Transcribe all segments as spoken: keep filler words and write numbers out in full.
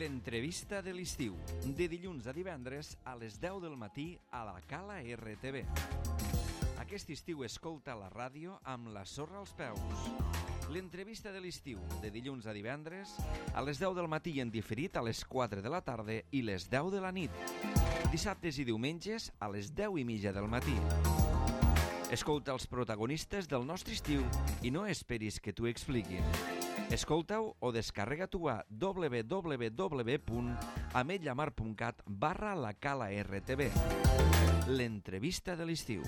L'entrevista de l'estiu, de dilluns a divendres a les deu del matí a la Cala R T V. Aquest estiu escolta la ràdio amb la sorra als peus. L'entrevista de l'estiu, de dilluns a divendres a les deu del matí en diferit a les quatre de la tarda i les deu de la nit. Dissabtes i diumenges a les deu i mitja del matí. Escolta els protagonistes del nostre estiu i no esperis que t'ho expliquin. Escolta-ho o descarrega-t'ho a w w w punt ametlla mar punt cat barra la Cala R T V. L'entrevista de l'estiu.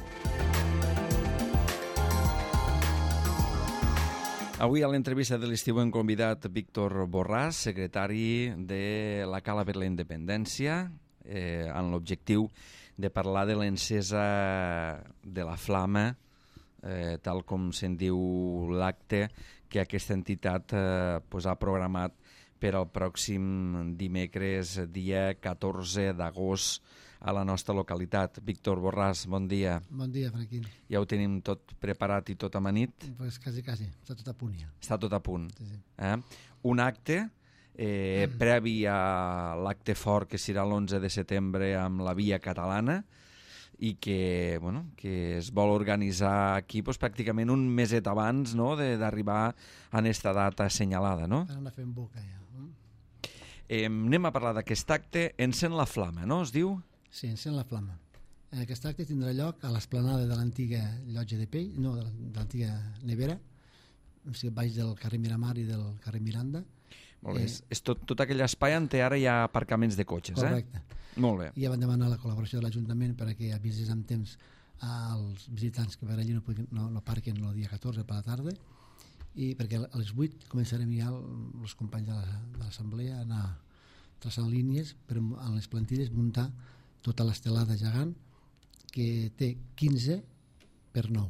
Avui a l'entrevista de l'estiu hem convidat Víctor Borràs, secretari de la Cala per la Independència, eh, amb l'objectiu de parlar de l'encesa de la flama, eh, tal com se'n diu l'acte que aquesta entitat eh, pues ha programat per al pròxim dimecres, dia catorze d'agost, a la nostra localitat. Víctor Borràs, bon dia. Bon dia, Franquín. Ja ho tenim tot preparat i tot amanit? Pues quasi, quasi. Està tot a punt ja. Està tot a punt. Sí, sí. Eh? Un acte eh, mm. previ a l'acte fort que serà l'onze de setembre amb la Via Catalana i que, bueno, que es vol organitzar aquí pues, pràcticament un meset abans, no?, d'arribar a aquesta data assenyalada, no? Per anar fent boca ja. Mm? Eh, anem a parlar d'aquest acte. Encén la flama, no?, es diu? Sí, encén la flama. Aquest acte tindrà lloc a l'esplanada de l'antiga llotja de pell, no, de l'antiga nevera, o sigui, baix del carrer Miramar i del carrer Miranda. Molt bé, Eh, és, és tot, tot aquell espai on ara hi ha aparcaments de cotxes, Correcte. eh? Molt bé. I ja van demanar la col·laboració de l'Ajuntament perquè avisés amb temps als visitants que per allí no, puguin, no, no parquen el dia catorze per la tarda, i perquè a les vuit començarem ja els companys de l'assemblea a anar traçant línies per a les plantilles muntar tota l'estelada gegant que té quinze per nou.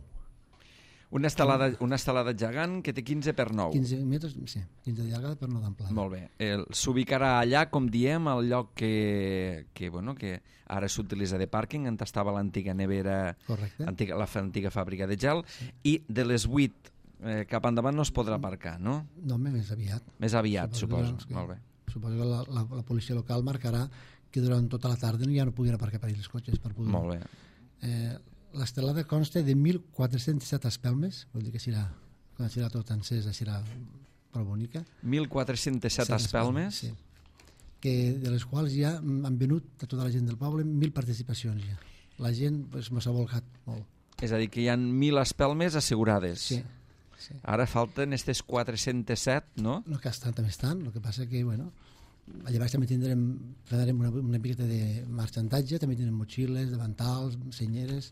Una estelada, una estelada gegant que té quinze per nou. quinze metres, sí, quinze de llargada per nou d'amplada. Molt bé. El- S'ubicarà allà, com diem, al lloc que, que, bueno, que ara s'utilitza de pàrquing, on estava l'antiga nevera, Correcte. antiga, la fa- antiga fàbrica de gel, i de les vuit eh, cap endavant no es podrà aparcar, no? No, més aviat. Més aviat, suposo. Suposo que- Molt bé. Suposo que la, la, la policia local marcarà que durant tota la tarda ja no puguin aparcar per ahí els cotxes. Per poder... Molt bé. Eh, l'estelada consta de mil quatre-cents set espelmes, vol dir que serà, quan serà tot encesa serà prou bonica. mil quatre-cents set espelmes. Sí. Que, de les quals ja han venut a tota la gent del poble mil participacions ja. La gent pues, s'ha volcat molt. És a dir, que hi ha mil espelmes assegurades. Sí, sí. Ara falten aquestes quatre-cents set, no? No que estan també estan, el que passa que, bueno, allà baix també tindrem, farem una, una miqueta de marxantatge, també tindrem motxilles, davantals, senyeres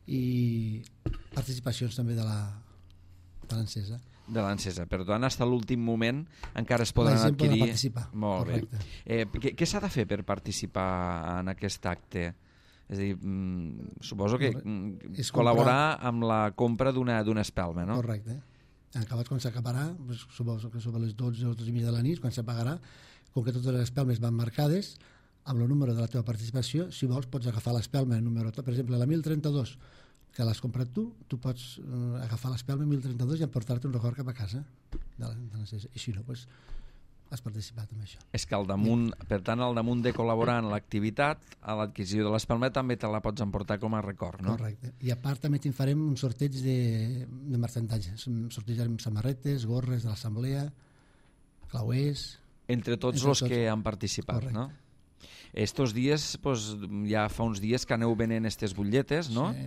i participacions també de la de l'encesa. De l'encesa. Per tant, fins a l'últim moment encara es poden La gent podrà adquirir... participar. Molt Correcte. bé. Eh, què què s'ha de fer per participar en aquest acte? És a dir, mm, suposo que mm, És col·laborar amb la compra d'una d'una espelma, no? Correcte. Acabat quan s'acabarà, doncs, suposo que sobre les dotze o dotze i mitja de la nit, quan s'apagarà, com que totes les espelmes van marcades, amb el número de la teva participació, si vols pots agafar l'espelma, el número, per exemple, la mil trenta-dos, que l'has comprat tu, tu pots eh, agafar l'espelma mil trenta-dos i emportar-te un record cap a casa. De la, de la, I si no, doncs, has participat en això. És que al damunt, per tant, al damunt de col·laborar en l'activitat, a l'adquisició de l'espelma també te la pots emportar com a record, no? Correcte. I a part també te'n farem un sorteig de, de marxantatge. Sortejarem samarretes, gorres de l'assemblea, clauers... Entre tots Entre els tots. que han participat, Correcte. no? Estos dies, pues, ja fa uns dies que aneu venent aquestes butlletes, no? Sí.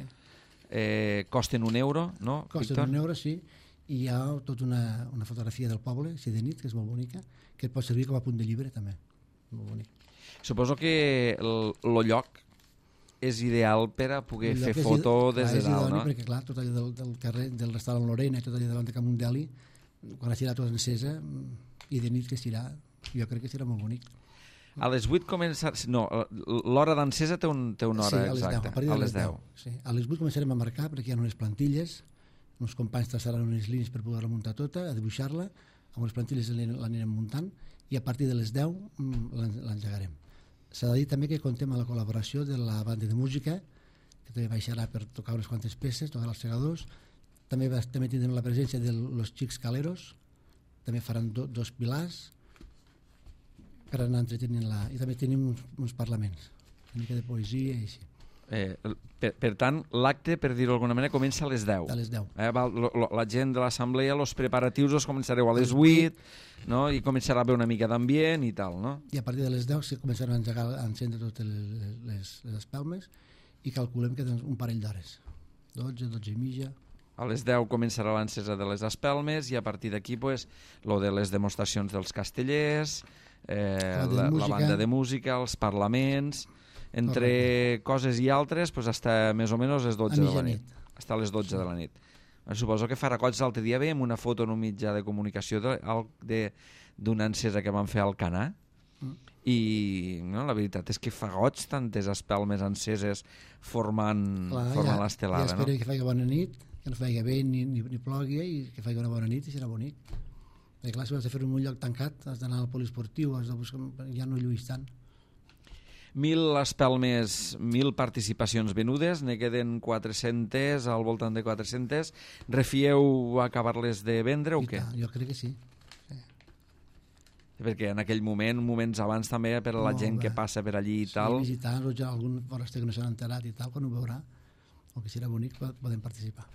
Eh, costen un euro, no, Costen Víctor? un euro, sí, i hi ha tota una, una fotografia del poble, així de nit, que és molt bonica, que et pot servir com a punt de llibre, també. Molt bonic. Suposo que el, el lloc és ideal per a poder El fer lloc és foto ide- des clar, de és dalt, idoni, no? Perquè, clar, tot allò del, del carrer, del restaurant Lorena i tot allò davant de Camp Deli, quan serà tot encesa, i de nit que serà, jo crec que serà molt bonic. A les vuit començar... No, l'hora d'encesa té, un, té una hora sí, a les exacta. deu, a partir de les deu. deu. Sí. A les vuit començarem a marcar perquè hi ha unes plantilles, uns companys traçaran unes línies per poder-la muntar tota, a dibuixar-la, amb unes plantilles l'anirem muntant i a partir de les deu mm, l'engegarem. S'ha de dir també que contem amb la col·laboració de la banda de música, que també baixarà per tocar unes quantes peces, tocar els segadors. També, va, també tindrem la presència de los Xics Caleros, també faran do, dos pilars, per anar entretenint-la. I també tenim uns, uns parlaments, una mica de poesia i així. Eh, per, per tant, l'acte, per dir-ho d'alguna manera, comença a les deu. A les deu. Eh, va, lo, lo, la gent de l'assemblea, els preparatius els començareu a les vuit, no? I començarà a haver una mica d'ambient i tal, no? I a partir de les deu se començaran a, engegar, a encendre totes les, les, les espelmes i calculem que tens un parell d'hores. dotze, dotze i mitja. A les deu començarà l'encesa de les espelmes i a partir d'aquí, pues, lo de les demostracions dels castellers, eh, la, la banda de música, els parlaments... Entre Correcte. Coses i altres, pues, hasta més o menys les dotze de la nit. Hasta les dotze sí. de la nit. Suposo que farà goig l'altre dia veiem una foto en un mitjà de comunicació d'una encesa que van fer al Canà mm. i no, la veritat és que fa goig tantes espelmes enceses formant, Clar, formant ja, l'estelada. Ja espero no? que faci bona nit, que no faci bé ni, ni, ni plogui i que faci una bona nit i serà bonic. Perquè clar, si has de fer un lloc tancat, has d'anar al poliesportiu, has de buscar, ja no lluís tant. Mil espelmes, mil participacions venudes, ne queden quatre-centes, al voltant de quatre-centes. Refieu acabar-les de vendre o I què? Ta, jo crec que sí. sí. Perquè en aquell moment, moments abans també, per a la no, gent bé. que passa per allí i sí, tal... Sí, visitants, o ja algun foraster que no s'han enterat i tal, quan ho veurà, o que serà bonic, podem participar.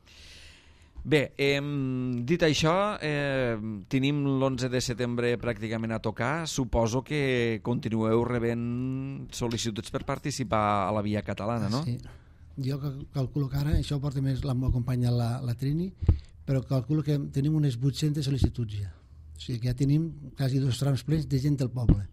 Bé, eh, dit això, eh, tenim l'onze de setembre pràcticament a tocar. Suposo que continueu rebent sol·licituds per participar a la Via Catalana, no? Sí. Jo calculo que ara, això porta més la meva companya la, la Trini, però calculo que tenim unes vuit-centes sol·licituds ja. O sigui que ja tenim quasi dos trams plens de gent del poble.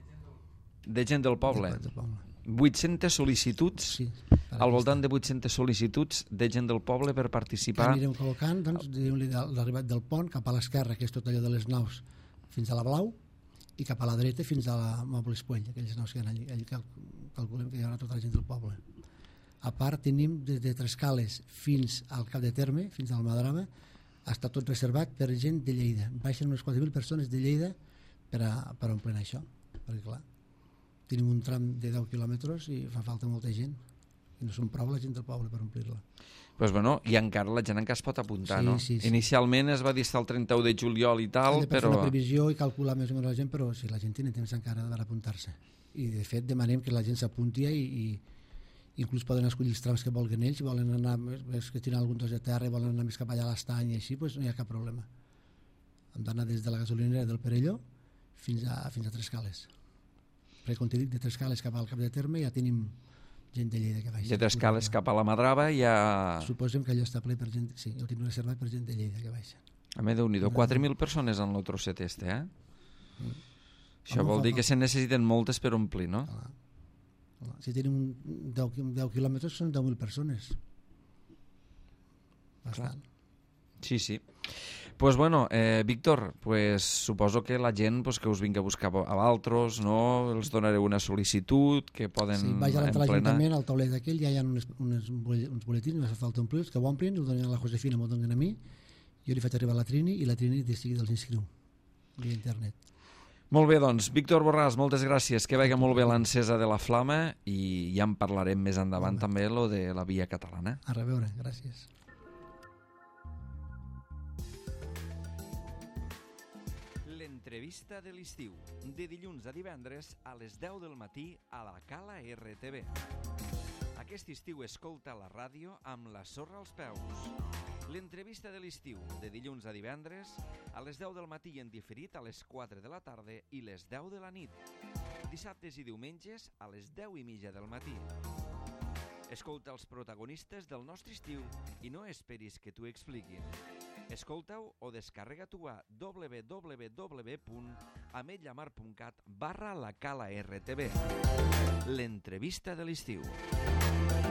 De gent del poble? De, del poble. vuit-centes sol·licituds? Sí. Al voltant de vuit-centes sol·licituds de gent del poble per participar. Que anirem col·locant, doncs, l'arribat del pont cap a l'esquerra, que és tot allò de les naus, fins a la Blau, i cap a la dreta fins a la Mobles Puell, aquelles naus que hi ha allí. Allí cal, calculem que hi haurà tota la gent del poble. A part, tenim des de Trescales fins al Cap de Terme, fins al Madrama, està tot reservat per gent de Lleida. Baixen unes quatre mil persones de Lleida per a, per a omplir això. Perquè, clar, tenim un tram de deu quilòmetres i fa falta molta gent. I no són prou la gent del poble per omplir-la. Pues bueno, i encara la gent encara es pot apuntar, sí, no? Sí, sí. Inicialment es va dir el trenta-u de juliol i tal, però... fer una previsió i calcular més o menys la gent, però sí, la gent té temps encara per apuntar-se. I de fet demanem que la gent s'apunti i, i inclús poden escollir els trams que vulguin ells, si volen anar més que tenen algun dos de terra i volen anar més cap allà a l'estany i així, doncs no hi ha cap problema. Hem d'anar des de la gasolinera del Perelló fins a, fins a Trescales. Perquè com t'he dit, de Trescales cap al Cap de Terme ja tenim gent de Lleida que baixa. De Trescales cap a la Madrava ja... Suposem que allò està ple per gent... Sí, el tenim reservat per gent de Lleida que baixa. A més, Déu-n'hi-do, quatre mil persones en el trosset este, eh? Mm. Això vol dir que se necessiten moltes per omplir, no? Ah. Ah. Si tenim deu, deu quilòmetres són deu mil persones. Bastant. Sí, sí. Pues bueno, eh, Víctor, pues suposo que la gent pues, que us vingui a buscar a Valtros, no? Els donareu una sol·licitud que poden sí, vaig a l'entrar a l'Ajuntament, al tauler d'aquell, ja hi ha unes, unes, uns boletins, no fa falta omplir, que ho omplin, ho donen a la Josefina, m'ho donen a mi, jo li faig arribar a la Trini i la Trini de seguida els inscriu via internet. Molt bé, doncs, Víctor Borràs, moltes gràcies, que vagi molt bé l'encesa de la flama i ja en parlarem més endavant també lo de la Via Catalana. A reveure, gràcies. L'entrevista de l'estiu, de dilluns a divendres a les deu del matí a la Cala R T V. Aquest estiu escolta la ràdio amb la sorra als peus. L'entrevista de l'estiu, de dilluns a divendres a les deu del matí en diferit a les quatre de la tarda i les deu de la nit. Dissabtes i diumenges a les deu i mitja del matí. Escolta els protagonistes del nostre estiu i no esperis que t'ho expliquin. Escolta-ho o descarrega-t'ho a w w w punt ametlla mar punt cat barra la Cala R T V. L'entrevista de l'estiu.